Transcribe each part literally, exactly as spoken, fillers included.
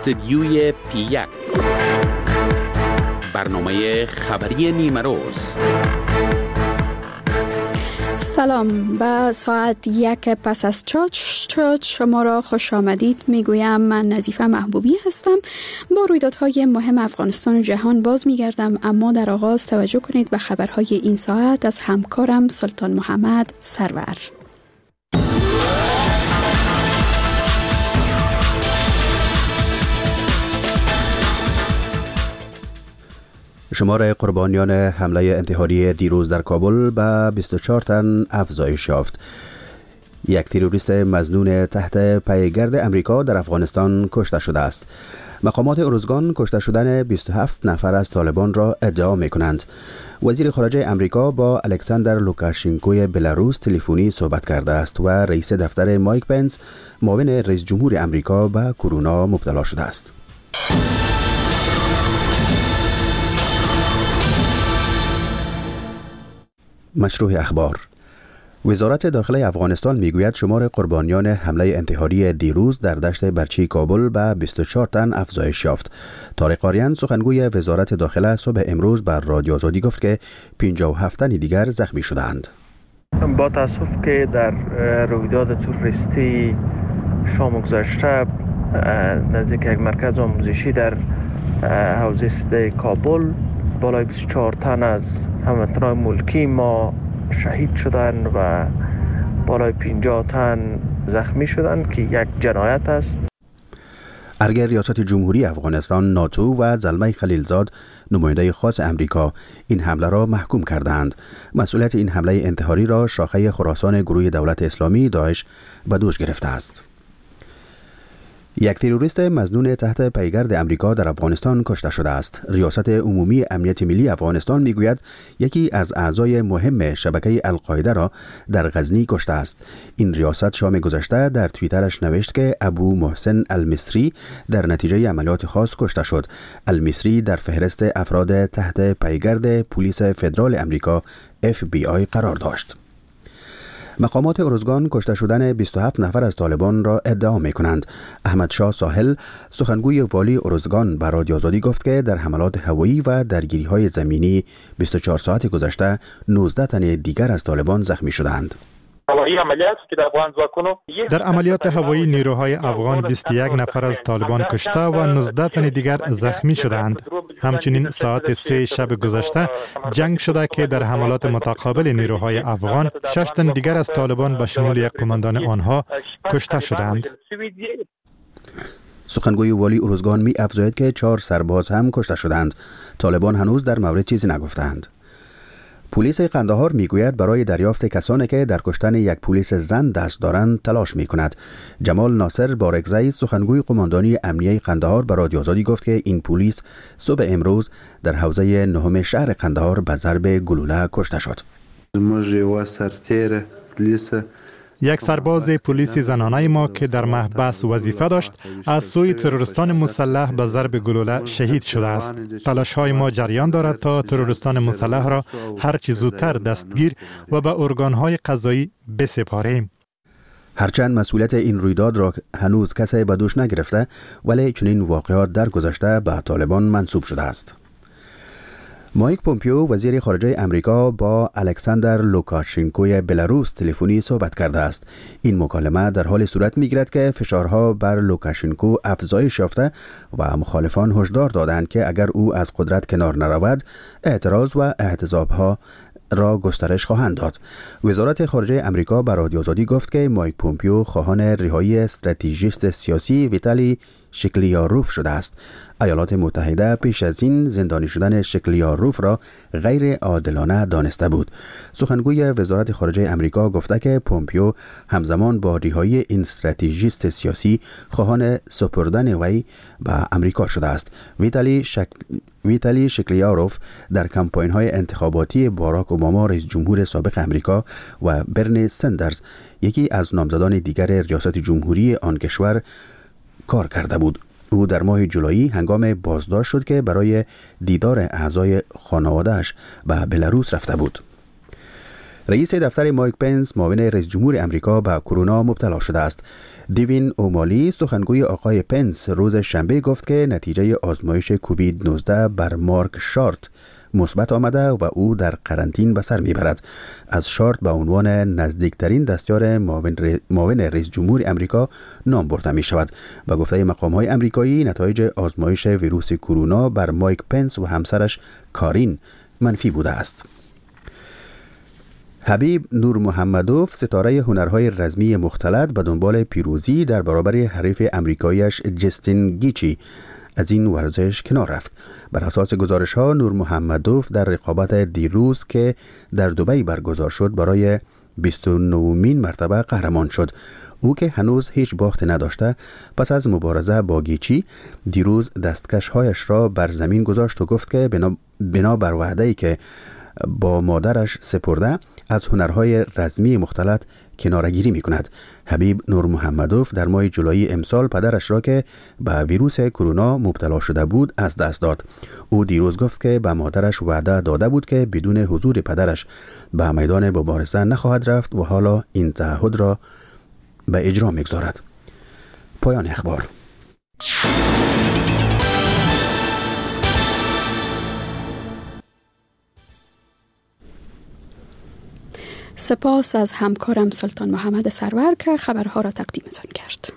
استدیوی پی یک، برنامه خبری نیمه روز. سلام، به ساعت یک پس از چاچ شما را خوش آمدید میگویم. من نظیفه محبوبی هستم. با رویدادهای مهم افغانستان و جهان باز میگردم، اما در آغاز توجه کنید به خبرهای این ساعت از همکارم سلطان محمد سرور. شمار قربانیان حمله انتحاری دیروز در کابل به بیست و چهار تن افزایش یافت. یک تروریست مظنون تحت پیگرد امریکا در افغانستان کشته شده است. مقامات ارزگان کشته شدن بیست و هفت نفر از طالبان را ادعا می کنند. وزیر خارجه امریکا با الکساندر لوکاشنکوی بلاروس تلفنی صحبت کرده است و رئیس دفتر مایک پنس معاون رئیس جمهور امریکا به کرونا مبتلا شده است. مشروع اخبار. وزارت داخله افغانستان میگوید شمار قربانیان حمله انتحاری دیروز در دشت برچی کابل به بیست و چهار تن افزایش یافت. طارق آریان سخنگوی وزارت داخله صبح امروز بر رادیو آزادی گفت که پنجاه و هفت تن دیگر زخمی شدند. با تاسف که در رویداد توریستی شام گذشته نزدیک یک مرکز آموزشی در حوزه سده کابل بالای بیست و چهار تن از هموطنان ملکی ما شهید شدند و بالای پنجاه تن زخمی شدند که یک جنایت است. ارگه ریاست جمهوری افغانستان، ناتو و زلمه خلیلزاد نماینده خاص امریکا این حمله را محکوم کردند. مسئولیت این حمله انتحاری را شاخه خراسان گروه دولت اسلامی داعش به دوش گرفته است. یک تروریست مظنون تحت پیگرد امریکا در افغانستان کشته شده است. ریاست عمومی امنیت ملی افغانستان میگوید یکی از اعضای مهم شبکه القاعده را در غزنی کشته است. این ریاست شام گذشته در توییترش نوشت که ابو محسن المصری در نتیجه عملیات خاص کشته شد. المصری در فهرست افراد تحت پیگرد پلیس فدرال امریکا اف بی آی قرار داشت. مقامات ارزگان کشته شدن بیست و هفت نفر از طالبان را ادعا می کنند. احمد شاه ساحل سخنگوی والی ارزگان به رادیو آزادی گفت که در حملات هوایی و درگیری های زمینی بیست و چهار ساعت گذشته نوزده تن دیگر از طالبان زخمی شدند. در عملیات هوایی نیروهای افغان بیست و یک نفر از طالبان کشته و نوزده تن دیگر زخمی شدند. همچنین ساعت سه شب گذشته جنگ شده که در حملات متقابل نیروهای افغان شش تن دیگر از طالبان به شمول یک قماندان آنها کشته شدند. سخنگوی والی ارزگان می افزاید که چهار سرباز هم کشته شدند. طالبان هنوز در مورد چیزی نگفتند. پلیس قندهار میگوید برای دریافت کسانی که در کشتن یک پلیس زن دست دارند تلاش میکند. جمال ناصر بارکزی سخنگوی قماندانی امنیه قندهار به رادیو آزادی گفت که این پلیس صبح امروز در حوزه نهم شهر قندهار به ضرب گلوله کشته شد. یک سرباز پلیس زنانه ما که در محبس وظیفه داشت از سوی تروریستان مسلح به ضرب گلوله شهید شده است. تلاش های ما جریان دارد تا تروریستان مسلح را هر چه زودتر دستگیر و به ارگان های قضایی بسپاریم. هرچند مسئولیت این رویداد را هنوز کسی به دوش نگرفته، ولی چنین واقعات در گذشته به طالبان منسوب شده است. مایک پومپیو وزیر خارجه امریکا با الکساندر لوکاشنکوی بلاروس تلفنی صحبت کرده است. این مکالمه در حال صورت می‌گیرد که فشارها بر لوکاشنکو افزایش یافته و مخالفان هشدار دادند که اگر او از قدرت کنار نرود اعتراض و اعتصابها را گسترش خواهند داد. وزارت خارجه امریکا به رادیو آزادی گفت که مایک پومپیو خواهان رهایی استراتژیست سیاسی ویتالی شکلیاروف شده است. ایالات متحده پیش از این زندانی شدن شکلیاروف را غیر عادلانه دانسته بود. سخنگوی وزارت خارجه امریکا گفته که پومپیو همزمان با رهایی این استراتژیست سیاسی خواهان سپردن وی به امریکا شده است. ویتالی شک... ویتالی شکلیاروف در کمپاین های انتخاباتی باراک اوباما رئیس جمهور سابق امریکا و برنی سندرز یکی از نامزدان دیگر ریاست جمهوری آن کشور کار کرده بود. او در ماه جولای هنگام بازداشت شد که برای دیدار اعضای خانواده‌اش به بلاروس رفته بود. رئیس دفتر مایک پنس معاون رئیس جمهور امریکا به کرونا مبتلا شده است. دیوین اومالی سخنگوی آقای پنس روز شنبه گفت که نتیجه آزمایش کووید نوزده بر مارک شارت مثبت آمده و او در قرنطین به سر میبرد. از شارت به عنوان نزدیکترین دستیار معاون رئیس جمهور امریکا نام برده می شود. به گفته مقام های امریکایی نتایج آزمایش ویروس کرونا بر مایک پنس و همسرش کارین منفی بوده است. حبیب نور محمدوف ستاره هنرهای رزمی مختلط به دنبال پیروزی در برابر حریف امریکاییش جستین گیچی از این ورزش کنار رفت. بر اساس گزارش ها نور محمدوف در رقابت دیروز که در دبی برگزار شد برای بیست و نهمین مرتبه قهرمان شد. او که هنوز هیچ باخت نداشته پس از مبارزه با گیچی دیروز دستکش هایش را بر زمین گذاشت و گفت که بنا, بنا بر وعده‌ای که با مادرش سپرده از هنرهای رزمی مختلط کناره‌گیری می‌کند. حبیب نور محمدوف در ماه جولای امسال پدرش را که به ویروس کرونا مبتلا شده بود از دست داد. او دیروز گفت که به مادرش وعده داده بود که بدون حضور پدرش به میدان مبارزه نخواهد رفت و حالا این تعهد را به اجرا می‌گذارد. پایان اخبار. سپاس از همکارم سلطان محمد سرور که خبرها را تقدیمتان کرد.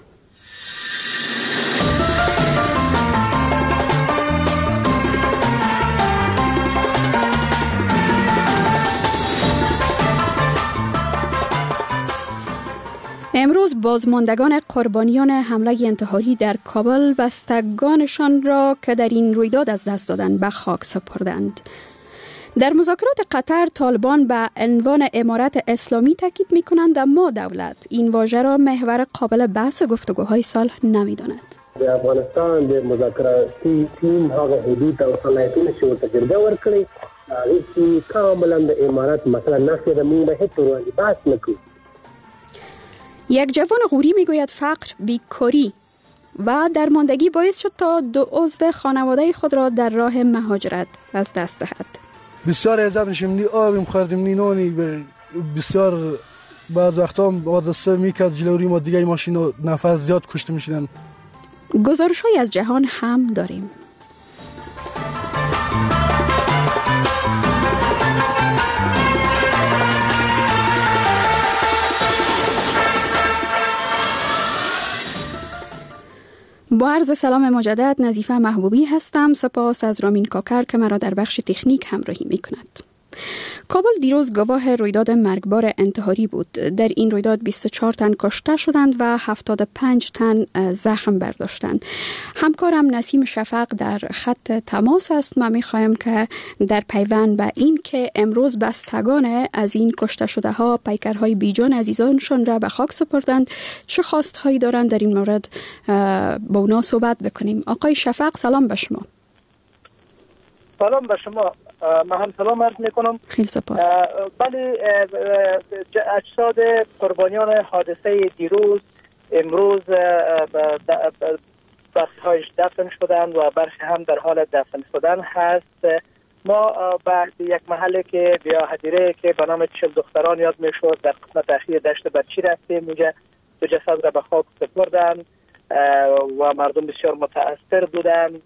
امروز بازماندگان قربانیان حمله انتحاری در کابل بستگانشان را که در این رویداد از دست دادند به خاک سپردند. در مذاکرات قطر طالبان به عنوان امارت اسلامی تاکید می کنند، اما دولت این واژه را محور قابل بحث گفتگوهای سال نمی داند. در افغانستان د مذاکراتی تیم هغه حدود او صلاحیتونه چې ورته جرګه ورکړي هغه کاملا د امارت مثلا نفي د موږ به هیڅ ورته بحث نکوو. یک جوان غوری می گوید فقر، بیکاری و درماندگی باعث شد تا دو عضو خانواده خود را در راه مهاجرت از دست دهد. بسیار عزت میشیم نی آبیم خوردیم نی نانی بسیار بعض وقتا بعض سه میکرد جلوری ما دیگه ماشین و نفر زیاد کشته میشدن. گزارش های از جهان هم داریم. با عرض سلام مجدد، نظیفه محبوبی هستم. سپاس از رامین کاکر که مرا در بخش تکنیک همراهی می کند. کابل دیروز گواه رویداد مرگبار انتحاری بود. در این رویداد بیست و چهار تن کشته شدند و هفتاد و پنج تن زخم برداشتند. همکارم نسیم شفق در خط تماس است. ما می‌خوایم که در پیوند به این که امروز بستگان از این کشته شده ها پیکرهای بیجان عزیزانشان را به خاک سپردند، چه خواستهایی دارند در این مورد با اونا صحبت بکنیم. آقای شفق سلام به شما. سلام به شما. من هم سلام عرض میکنم. خیلی سپاس. بله، اجساد قربانیان حادثه دیروز امروز برخی‌هایش دفن شدند و برخی هم در حال دفن شدن هست. ما به یک محله که بیا هدیره که به نام چل دختران یاد میشد در قسمت اخیر دشت بچی رفتیم. اونجا دو جسد را به خاک سپردند و مردم بسیار متاثر بودند.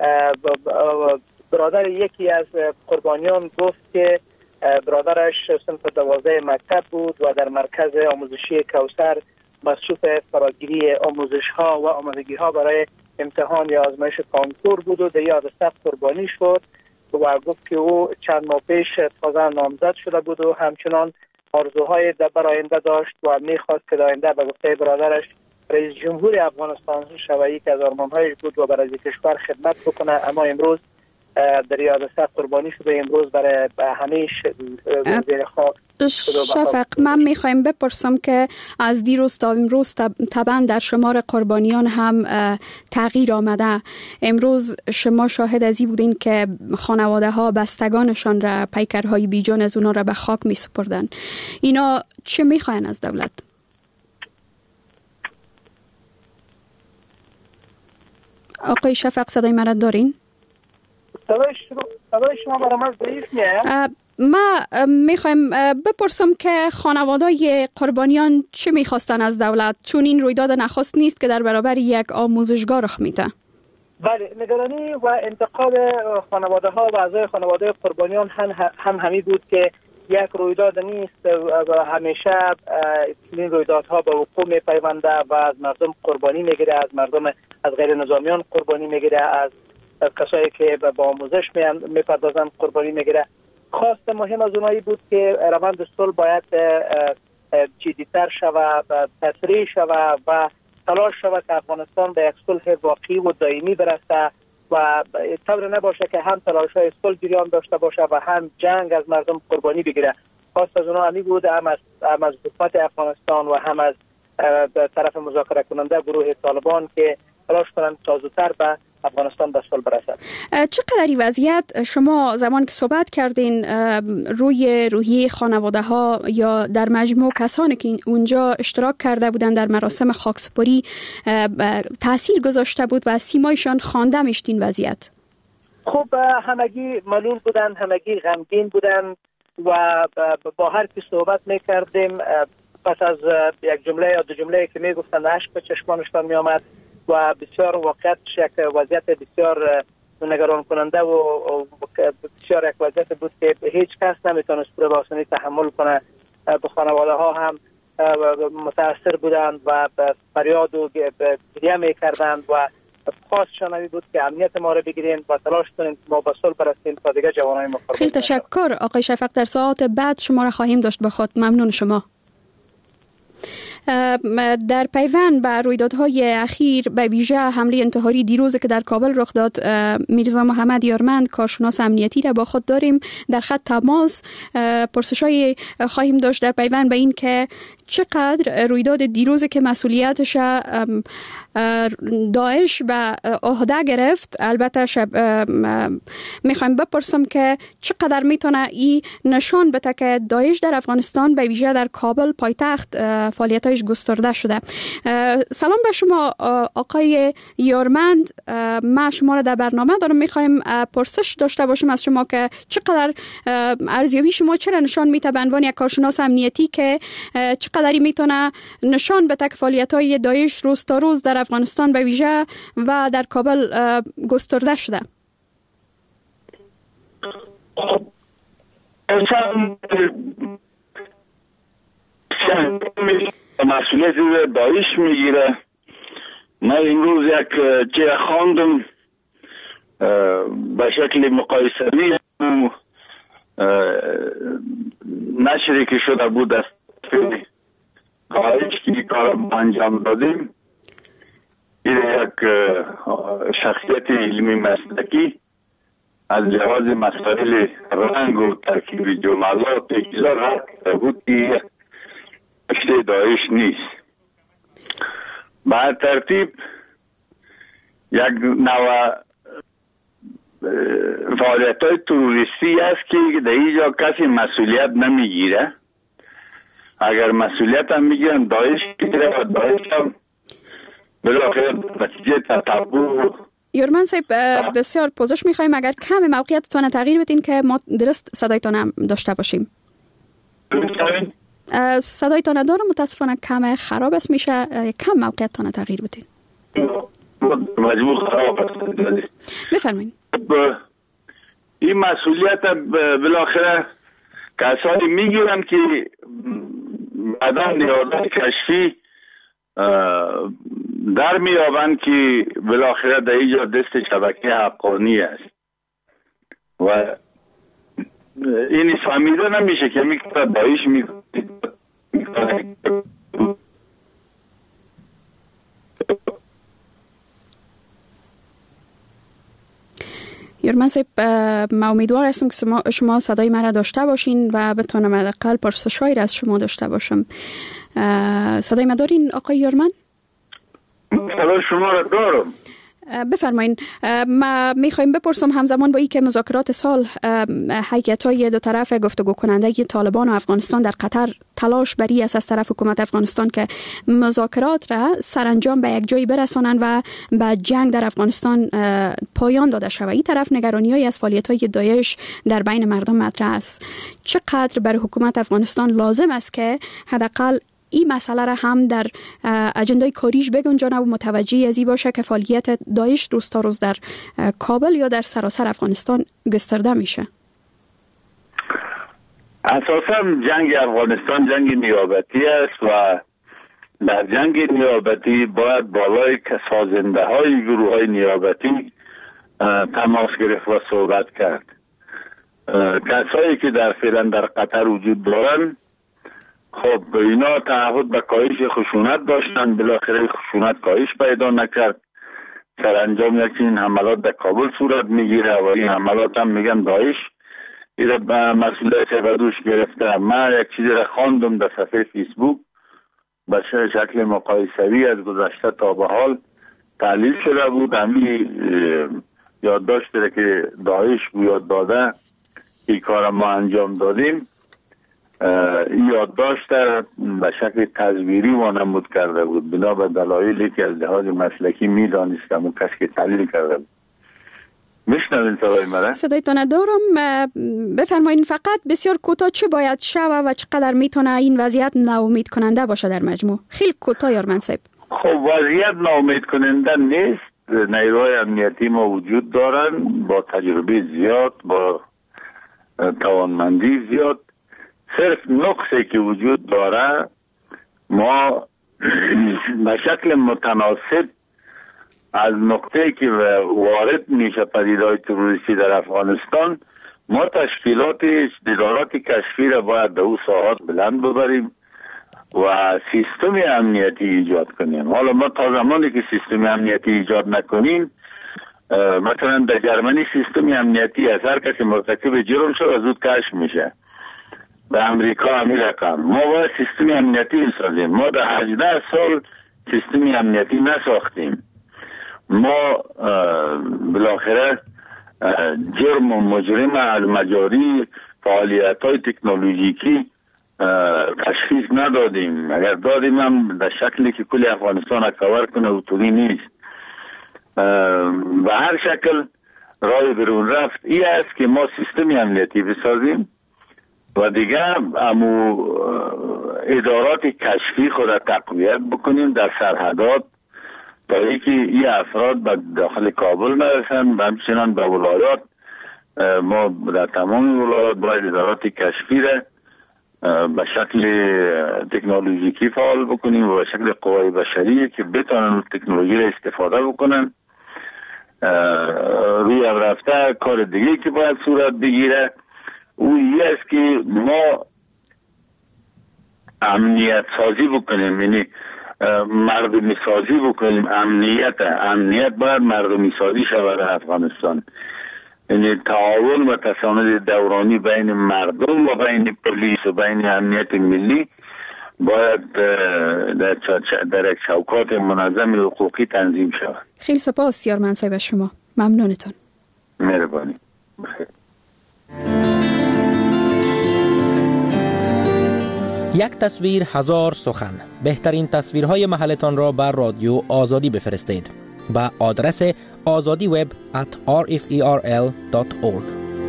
برادر یکی از قربانیان گفت که برادرش صنف دوازده مکتب بود و در مرکز آموزشی کوثر مصروف فراگیری آموزش ها و آمادگی ها برای امتحان یا آزمایش کانکور بود و در یاد صف قربانی شد و گفت که او چند ماه پیش تازه نامزد شده بود و همچنان آرزوهای در آینده داشت و میخواست که در آینده به گفته برادرش رئیس جمهور افغانستان شوی که از آرمانهایش بود و برای کشور خدمت بکنه، اما امروز در یاد صف قربانی شده. امروز برای همیش زیر خاک شفق، من میخوایم بپرسم که از دیروز تا امروز طبعا در شمار قربانیان هم تغییر آمده. امروز شما شاهد از این بودین که خانواده ها بستگانشان را، پیکرهای بیجان از اونا را به خاک می سپردن. اینا چه میخواین از دولت؟ آقای شفق صدای مرا دارین؟ صدای شما برای من ضعیف میاد. ما میخوایم بپرسم که خانواده‌های قربانیان چه میخواستن از دولت، چون این رویداد نخست نیست که در برابر یک آموزشگاه رخ میده. بله، نگرانی و انتقاد خانواده ها و اعضای خانواده قربانیان هم, هم همی بود که یک رویداد نیست و همیشه این رویدادها به وقوع میپیونده و از مردم قربانی میگیره، از مردم از غیر نظامیان قربانی میگیره، از کسایی که به آموزش میپردازن قربانی میگیره. خواست مهم از اونایی بود که روند صلح باید جدی‌تر شود، تسریع شود و تلاش شود که افغانستان به یک صلح واقعی و دائمی برسه و طور نباشه که هم تلاش‌های صلح جریان داشته باشه و هم جنگ از مردم قربانی بگیره. خواست از اونها همی بود هم از هم از حکومت افغانستان و هم از طرف مذاکره کننده گروه طالبان که تلاش کنند تا زودتر به افغانستان به صلح برسد. چقدر وضعیت شما زمان که صحبت کردین روی روحی خانواده ها یا در مجموع کسانی که اونجا اشتراک کرده بودند در مراسم خاکسپاری تاثیر گذاشته بود و از سیمایشان خوانده میشد این وضعیت؟ خب همگی ملول بودن، همگی غمگین بودن و با هر کی صحبت میکردیم پس از یک جمله یا دو جمله که میگفتن اشک به چشمانشان میآمد و بسیار واقعیت یک وضعیت بسیار نگران کننده و بسیار یک وضعیت بود که هیچ کس نمیتونست به آسانی تحمل کنه. به خانواده ها هم متاثر بودند و فریاد و گریه میکردند و خواستشان این بود که امنیت ما رو بگیرین و تلاش کنین ما به صلح برسیم تا دیگه جوانای ما. خیلی تشکر آقای شفق، در ساعات بعد شما را خواهیم داشت به خود. ممنون شما. در پیوند به رویدادهای اخیر به ویژه حمله انتحاری دیروز که در کابل رخ داد، میرزا محمد یارمند کارشناس امنیتی را با خود داریم در خط تماس. پرسش‌های خواهیم داشت در پیوند به این که چقدر رویداد دیروز که مسئولیتش داعش به عهده گرفت، البته شب میخوایم بپرسم که چقدر میتونه این نشان بده که داعش در افغانستان به ویژه در کابل پایتخت فعالیتایش گسترده شده. سلام به شما آقای یارمند، ما شما را در برنامه دارم. میخوایم پرسش داشته باشیم از شما که چقدر ارزیابی شما چرا نشان میده به عنوان یک کارشناس امنیتی که چقدری میتونه نشان بده که فعالیت‌های داعش روز تا روز در افغانستان به ویژه و در کابل گسترده شده؟ مسئولیت داعش میگیره. من امروز یک چیه خواندم به شکل مقایسوی نشری که شده بود از داعش که کار انجام دادیم. این یک شخصیت علمی مسلکی از لحاظ مسائل رنگ و ترکیب جملات اجزا را بود که اشته داعش نیست. به ترتیب یک نوع فعالیت های تروریستی است که در اینجا کسی مسئولیت نمیگیره. اگر مسئولیت هم میگیرن داعش میگیره و داعش هم بالاخره نتیجه تطبع. یارمند صاحب بسیار پوزش میخوایم اگر کم موقعیتتان تغییر بدین که ما درست صدایتان هم داشته باشیم. صدایتان دارم متاسفانه کم خراب است، میشه کم موقعیتتان تغییر بدین. مجبور خراب است. بفرمایید. این مسئولیت بالاخره کسانی میگیرن که بعدا نیازات کشفی در میابند که بالاخره در اینجا دست شبکه حقانی است و این فهمیده نمیشه که میکنه داعش میکنه. یارمند صاحب، ما امیدوار هستم که شما صدای مرا داشته باشین و بتونم حداقل پرسش‌هایی را از شما داشته باشم. صدای ما دارین آقای یارمند؟ صدای شما را دارم. بفرمایین. ما میخوایم بپرسم همزمان با این که مذاکرات سال هیئت‌های دو طرف گفتگو کننده طالبان و افغانستان در قطر تلاش بری است از طرف حکومت افغانستان که مذاکرات را سرانجام به یک جایی برسانند و به جنگ در افغانستان پایان داده شود. این طرف نگرانی‌هایی از فعالیت‌های داعش در بین مردم مطرح است. چقدر برای حکومت افغانستان لازم است که حداقل این مسئله را هم در اجندای کاریش بگنجانه و متوجه از این باشه که فعالیت داعش روز تا روز در کابل یا در سراسر افغانستان گسترده میشه؟ اساسا جنگ افغانستان جنگ نیابتی است و در جنگ نیابتی باید بالای که سازنده های گروه های نیابتی تماس گرفت و صحبت کرد. کسایی که در فعلا در قطر وجود دارن، خب اینا تعهد به کاهش خشونت داشتن، بالاخره خشونت کاهش پیدا نکرد. سرانجام یکی این حملات در کابل صورت میگیره و این حملات هم میگن داعش ایره به مسئولیت به دوش گرفته. من یک چیزی را خواندم در صفحه فیسبوک به شکل مقایسوی از گذشته تا به حال تحلیل شده بود. همین یادداشت را که داعش یاد داده این کار ما انجام دادیم، این یادداشت به شکل تصویری وانمود کرده بود بنا به دلایلی که از لحاظ مسلکی میدانست اون کسی که تحلیل کرده بود. میشنوین صدای مرا؟ صدایتان دارم. بفرمایید فقط بسیار کوتاه چه باید شود و چقدر میتونه این وضعیت ناامید کننده باشه در مجموع؟ خیلی کوتاه یارمن صاحب. خب وضعیت ناامید کننده نیست. نیروهای امنیتی ما وجود دارن با تجربه زیاد، با توانمندی زیاد. صرف نقصی که وجود داره ما به شکل متناسب از نقطه‌ای که وارد میشه پدیده‌های تروریستی در افغانستان، ما تشکیلات ادارات کشفی را باید به او ساحات بلند ببریم و سیستم امنیتی ایجاد کنیم. حالا ما تا زمانی که سیستم امنیتی ایجاد نکنیم، مثلا در جرمنی سیستم امنیتی از هر کسی مرتکب جرم شد زود کشف میشه. به امریکا همین رقم. ما باید سیستم امنیتی بسازیم. ما در هجده سال سیستم امنیتی نساختیم. ما بالاخره جرم و مجرم المجاری فعالیت های تکنولوژیکی تشخیص ندادیم. اگر دادیم هم در شکلی که کل افغانستان کور کنه و طوری نیست. به هر شکل راه برون رفت ای است که ما سیستم امنیتی بسازیم و دیگه امو ادارات کشفی خود را تقویت بکنیم در سرحدات تا اینکه این افراد به داخل کابل نرسن و همچنان به ولایات. ما در تمام ولایات باید ادارات کشفی را به شکل تکنولوژیکی فعال بکنیم و به شکل قوای بشری که بتونن تکنولوژی را استفاده بکنن. روی رفته کار دیگه که باید صورت بگیره او این است که ما امنیت سازی بکنیم، یعنی مردمی سازی بکنیم. امنیت امنیت باید مردمی سازی شود در افغانستان. یعنی تعاون و تسامح دورانی بین مردم و بین پلیس و بین امنیت ملی باید در, در یک چوکات منظم حقوقی تنظیم شود. خیلی سپاس یارمن صاحب شما. ممنونتون. مهربانی. بخیر. یک تصویر هزار سخن. بهترین تصویرهای محلتان را بر رادیو آزادی بفرستید با آدرس آزادی وب ات آر اف ای آر ال دات اورگ.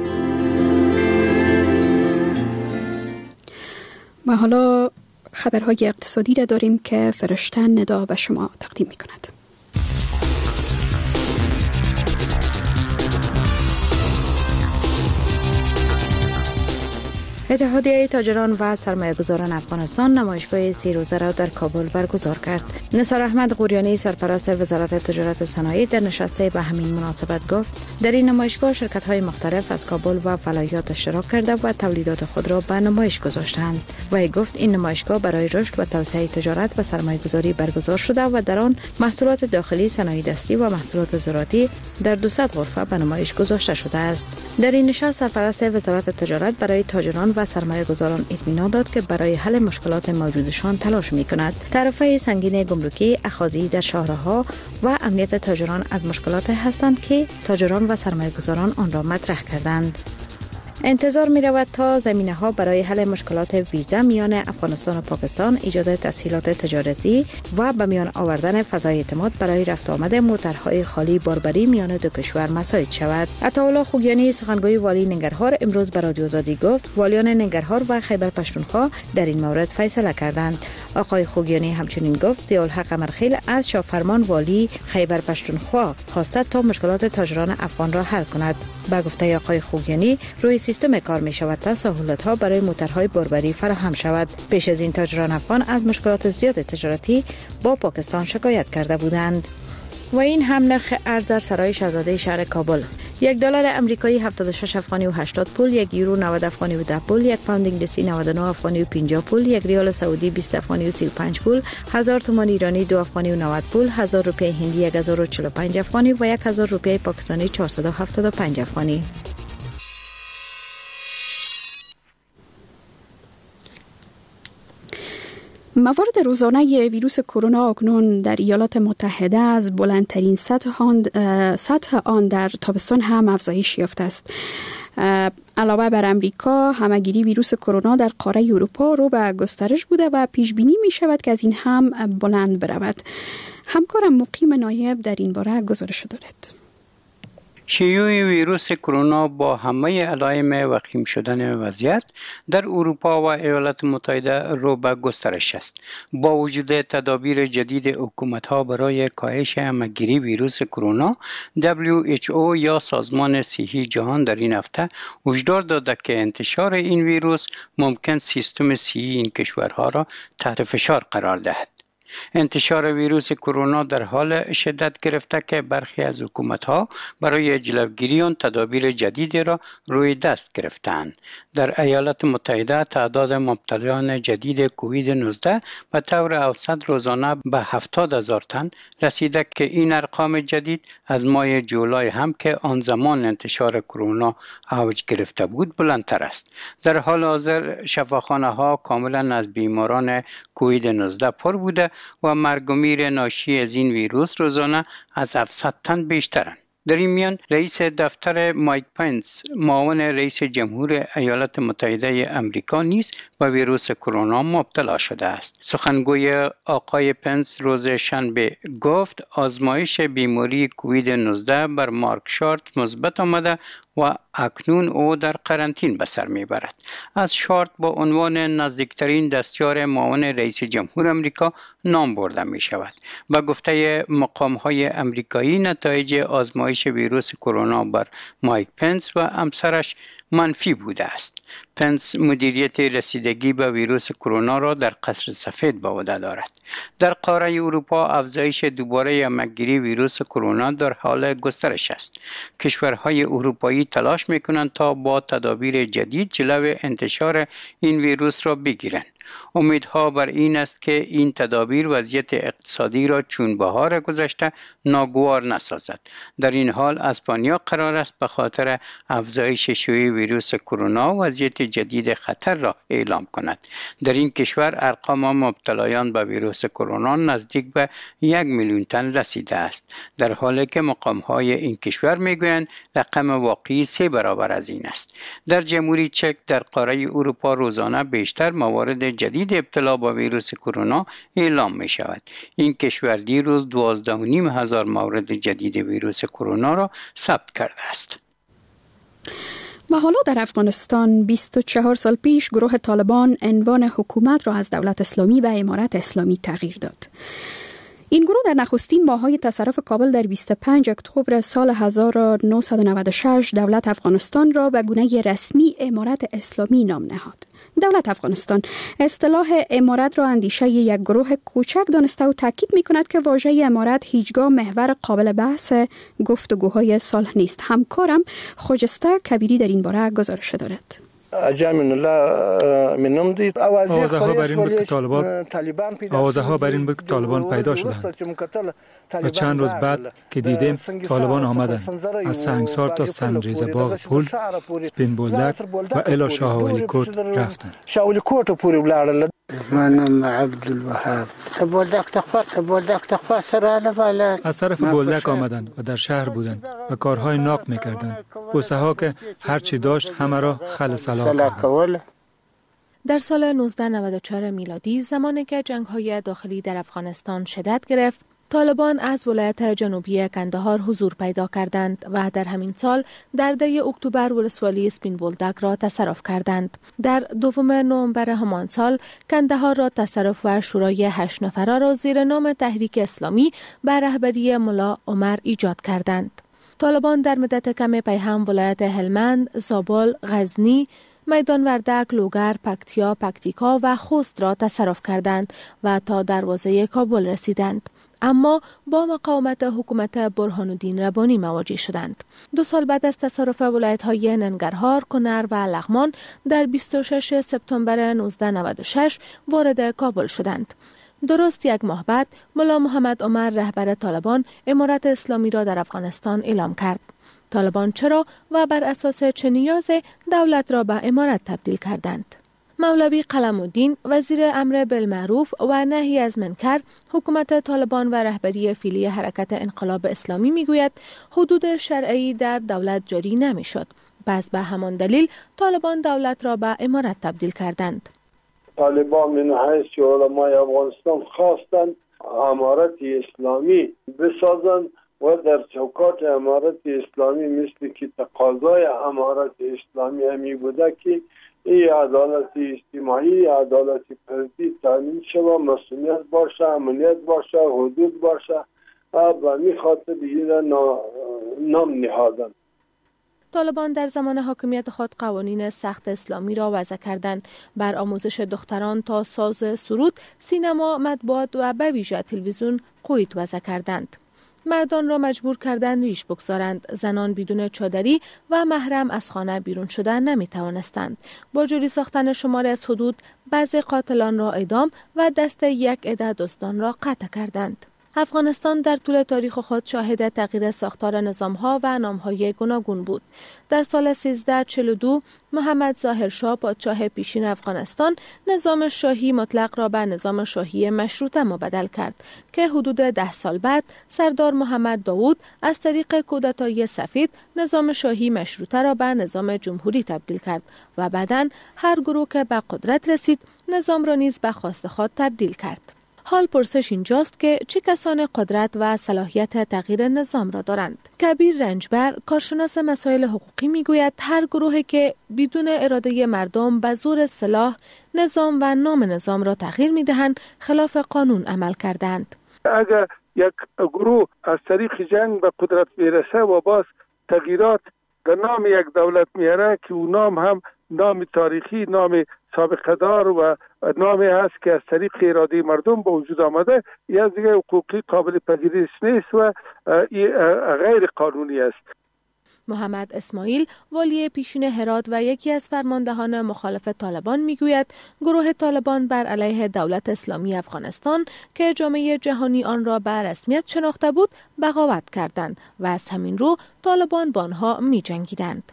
و حالا خبرهای اقتصادی را داریم که فرشته ندا به شما تقدیم می کند. اتحادیه تاجران و سرمایه‌گذاران افغانستان نمایشگاه سی روزه را در کابل برگزار کرد. نثار احمد قوریانی سرپرست وزارت تجارت و صنایع در نشسته به همین مناسبت گفت در این نمایشگاه شرکت‌های مختلف از کابل و ولایات اشتراک کرده و تولیدات خود را به نمایش گذاشتند. و گفت این نمایشگاه برای رشد و توسعه تجارت و سرمایه‌گذاری برگزار شده و در آن محصولات داخلی، صنایع دستی و محصولات زراعتی در دویست غرفه به نمایش گذاشته شده است. در این نشست سرپرست وزارت تجارت برای تاجران و و سرمایه گذاران اطمینان داد که برای حل مشکلات موجودشان تلاش می کند. تعرفه سنگین گمرکی، اخاذی در شهرها و امنیت تاجران از مشکلات هستند که تاجران و سرمایه گذاران آن را مطرح کردند. انتظار می رود تا زمینه ها برای حل مشکلات ویزا میان افغانستان و پاکستان، ایجاد تسهیلات تجارتی و به میان آوردن فضای اعتماد برای رفت آمد موترهای خالی باربری میان دو کشور مساعد شود. عطاالله خوگیانی، سخنگوی والی ننگرهار، امروز به رادیو آزادی گفت والیان ننگرهار و خیبر پشتونخوا در این مورد فیصله کردند. آقای خوگیانی همچنین گفت ضیاءالحق امرخیل از شاهفرمان والی خیبر پشتونخوا خواسته تا مشکلات تاجران افغان را حل کند. با گفته آقای خوگیانی روی سیستم کار می شود تا سهولت‌ها برای موترهای باربری فراهم شود. پیش از این تاجران افغان از مشکلات زیاد تجارتی با پاکستان شکایت کرده بودند. و این هم نرخ ارز در سرای شاهزاده شهر کابل. یک دلار امریکایی هفتاد و شش افغانی و هشتاد پول، یک یورو نود افغانی و ده پول، یک پوند انگلیسی نود و نه افغانی و پنجاه پول، یک ریال سعودی بیست افغانی و سی و پنج پول، هزار تومان ایرانی دو افغانی و نود پول، هزار روپیه هندی یک هزار و چهل و پنج افغانی و یک هزار روپیه پاکستانی چهارصد و هفتاد و پنج افغانی. موارد روزانه ویروس کرونا اکنون در ایالات متحده از بلندترین سطح آن, سطح آن در تابستان هم افزایش یافته است. علاوه بر امریکا، همه‌گیری ویروس کرونا در قاره اروپا رو به گسترش بوده و پیش بینی می شود که از این هم بلند برود. همکارم مقیم نایب در این باره گزارش دارد. شیوع ویروس کرونا با همه علائم وخیم شدن وضعیت در اروپا و ایالات متحده رو به گسترش است. با وجود تدابیر جدید حکومت‌ها برای کاهش همه‌گیری ویروس کرونا، دبلیو اچ او یا سازمان صحی جهان در این هفته هشدار داده که انتشار این ویروس ممکن سیستم صحی این کشورها را تحت فشار قرار دهد. انتشار ویروس کرونا در حال شدت گرفته که برخی از حکومت‌ها برای جلوگیری آن تدابیر جدیدی را روی دست گرفتند. در ایالات متحده تعداد مبتلایان جدید کووید نوزده به طور اوسط روزانه به هفتاد هزار تن رسیده که این ارقام جدید از ماه جولای هم که آن زمان انتشار کرونا اوج گرفته بود بلندتر است. در حال حاضر شفاخانه‌ها کاملا از بیماران کووید نوزده پر بوده و مرگ و میر ناشی از این ویروس روزانه از هفتصد تن بیشترند. در این میان رئیس دفتر مایک پنس، معاون رئیس جمهور ایالات متحده امریکا نیز به ویروس کرونا مبتلا شده است. سخنگوی آقای پنس روز شنبه گفت آزمایش بیماری کووید نوزده بر مارک شارت مثبت آمده و اکنون او در قرنطین به سر میبرد. از شارت با عنوان نزدیکترین دستیار معاون رئیس جمهور امریکا نام برده می شود. با گفته مقام های امریکایی نتایج آزمایش ویروس کرونا بر مایک پنس و همسرش منفی بوده است. پنس مدیریت رسیدگی به ویروس کرونا را در قصر سفید به عهده دارد. در قاره اروپا افزایش دوباره همه‌گیری ویروس کرونا در حال گسترش است. کشورهای اروپایی تلاش می‌کنند تا با تدابیر جدید جلوی انتشار این ویروس را بگیرند. امیدها بر این است که این تدابیر وضعیت اقتصادی را چون بهار گذشته ناگوار نسازد. در این حال اسپانیا قرار است به خاطر افزایش شیوع ویروس کرونا وضعیت جدید خطر را اعلام کند. در این کشور ارقام مبتلایان به ویروس کرونا نزدیک به یک میلیون تن رسیده است، در حالی که مقام‌های این کشور میگویند رقم واقعی سه برابر از این است. در جمهوری چک در قاره اروپا روزانه بیشتر موارد جدید ابتلا با ویروس کرونا اعلام می شود. این کشور دیروز دوازده و نیم هزار مورد جدید ویروس کرونا را ثبت کرده است. و حالا در افغانستان بیست و چهار سال پیش گروه طالبان عنوان حکومت را از دولت اسلامی به امارت اسلامی تغییر داد. این گروه در نخستین ماه‌های تصرف کابل در بیست و پنج اکتبر سال هزار و نهصد و نود و شش دولت افغانستان را به گونه رسمی امارت اسلامی نام نهاد. دولت افغانستان اصطلاح امارت را اندیشه یک گروه کوچک دانسته و تاکید می‌کند که واژه امارت هیچگاه محور قابل بحث گفتگوهای صلح نیست. همکارم خجسته کبیری در این باره گزارش دارد. جمعین الله منم دید آوازه ها بر این بود که طالبان آوازه ها بر این بود که طالبان پیدا شدند و چند روز بعد که دیدیم طالبان آمدند از سنگسار تا سنگریزه باغ پول سپین بولدک و الی شاه ولی کوت رفتند. شاه ولی کوت پوری بلارل. منم عبدالوهاب بولدک تخفت بولدک تخفت سراله بالا از طرف بولدک آمدند و در شهر بودند و کارهای ناق میکردند. بوسه ها که هر چی داشت همه را خل سلا کرد. در سال نوزده نود و چهار میلادی زمانی که جنگ‌های داخلی در افغانستان شدت گرفت، طالبان از ولایت جنوبی کندهار حضور پیدا کردند و در همین سال در ده اکتبر ولسوالی سپین بولدک را تصرف کردند. در دوم نوامبر همان سال کندهار را تصرف و شورای هشت نفره را زیر نام تحریک اسلامی به رهبری ملا عمر ایجاد کردند. طالبان در مدت کم پی هم ولایت هلمند، زابل، غزنی، میدان وردک، لوگر، پکتیا، پکتیکا و خوست را تصرف کردند و تا دروازه کابل رسیدند. اما با مقاومت حکومت برهان الدین ربانی مواجه شدند. دو سال بعد از تصرف ولایت‌های ننگرهار، کنر و لغمان در بیست و شش سپتامبر نوزده نود و شش وارد کابل شدند. درست یک ماه بعد ملا محمد عمر رهبر طالبان امارت اسلامی را در افغانستان اعلام کرد. طالبان چرا و بر اساس چه نیاز دولت را به امارت تبدیل کردند؟ مولوی قلم الدین وزیر امر بالمعروف و نهی از منکر حکومت طالبان و رهبری فعلی حرکت انقلاب اسلامی میگوید حدود شرعی در دولت جاری نمیشد. پس به همان دلیل طالبان دولت را به امارت تبدیل کردند. طالبان من حیث علمای افغانستان خواستند امارت اسلامی بسازند و در چوکات امارت اسلامی مثل که تقاضای امارت اسلامی همی بوده که این عدالت اجتماعی، عدالت فردی تامین شود، مسئولیت باشه، امنیت باشه، حدود باشه و به می خاطر دیگه نام نهادند. طالبان در زمان حاکمیت خود قوانین سخت اسلامی را وضع کردند. بر آموزش دختران تا ساز سرود، سینما، مطبوعات و به ویژه تلویزیون قید وضع کردند. مردان را مجبور کردند ریش بگذارند. زنان بدون چادری و محرم از خانه بیرون شدن نمی توانستند. با جوری ساختن شماری از حدود، بعضی قاتلان را اعدام و دست یک عده دزدان را قطع کردند. افغانستان در طول تاریخ خود شاهد تغییر ساختار نظام‌ها و نام‌های گوناگون بود. در سال سیزده چهل و دو محمد ظاهر شاه پادشاه پیشین افغانستان نظام شاهی مطلق را به نظام شاهی مشروطه مبدل کرد که حدود ده سال بعد سردار محمد داوود از طریق کودتای سفید نظام شاهی مشروطه را به نظام جمهوری تبدیل کرد و بعداً هر گروه که به قدرت رسید نظام را نیز به خواست خود تبدیل کرد. حال پرسش اینجاست که چه کسان قدرت و صلاحیت تغییر نظام را دارند؟ کبیر رنجبر، کارشناس مسائل حقوقی میگوید هر گروهی که بدون اراده مردم به زور سلاح نظام و نام نظام را تغییر میدهند خلاف قانون عمل کردند. اگر یک گروه از طریق جنگ به قدرت برسه و باز تغییرات در نام یک دولت میاره که اون نام هم نام تاریخی، نام سابقه دار و نامی هست که از طریق اراده مردم به وجود آمده، یا دیگه حقوقی قابل پذیرش نیست و غیر قانونی است. محمد اسماعیل والی پیشین هرات و یکی از فرماندهان مخالف طالبان میگوید گروه طالبان بر علیه دولت اسلامی افغانستان که جامعه جهانی آن را به رسمیت شناخته بود بغاوت کردند و از همین رو طالبان با آنها می جنگیدند.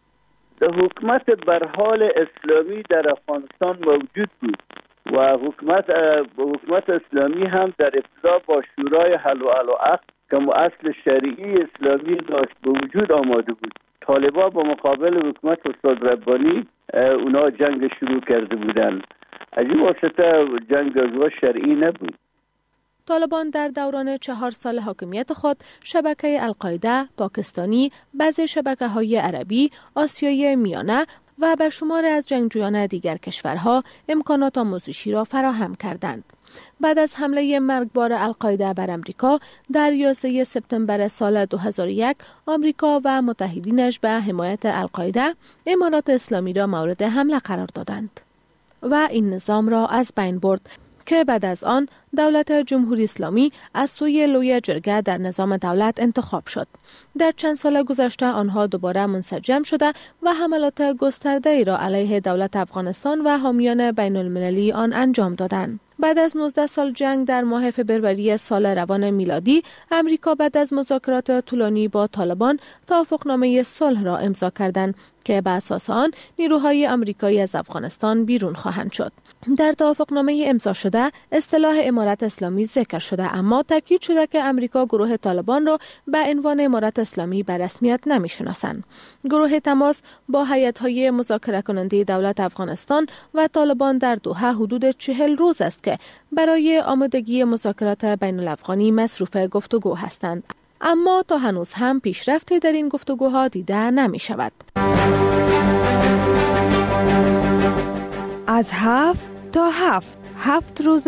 حکومت بر حال اسلامی در افغانستان موجود بود و حکومت حکومت اسلامی هم در ابتدا با شورای حل و عقد که اصل شرعی اسلامی داشت به وجود آمده بود. طالبان با مقابل حکومت استاد ربانی اونا جنگ شروع کرده بودند. از این واسطه جنگ از شرعی نبود. طالبان در دوران چهار سال حاکمیت خود شبکه القاعده، پاکستانی، بعضی شبکه‌های عربی، آسیای میانه و به شمار از جنگجویان دیگر کشورها امکانات آموزشی را فراهم کردند. بعد از حمله مرگبار القاعده بر امریکا در یازده سپتامبر سال دو هزار و یک، آمریکا و متحدینش به حمایت القاعده امارات اسلامی را مورد حمله قرار دادند و این نظام را از بین برد که بعد از آن دولت جمهوری اسلامی از سوی لوی جرگه در نظام دولت انتخاب شد. در چند سال گذشته آنها دوباره منسجم شده و حملات گسترده ای را علیه دولت افغانستان و حامیان بین المللی آن انجام دادند. بعد از نوزده سال جنگ در ماه فوریه سال روان میلادی، امریکا بعد از مذاکرات طولانی با طالبان توافقنامه صلح را امضا کردند که بر اساس آن نیروهای آمریکایی از افغانستان بیرون خواهند شد. در توافقنامه امضا شده اصطلاح امارت اسلامی ذکر شده، اما تاکید شده که امریکا گروه طالبان را به عنوان امارت اسلامی به رسمیت نمی‌شناسند. گروه تماس با هیئت‌های مذاکره کننده دولت افغانستان و طالبان در دوحه حدود چهل روز است که برای آمادگی مذاکرات بین الافغانی مصروف گفتگو هستند، اما تا هنوز هم پیشرفتی در این گفتگوها دیده نمی شود. از هفت تا هفت هفت روز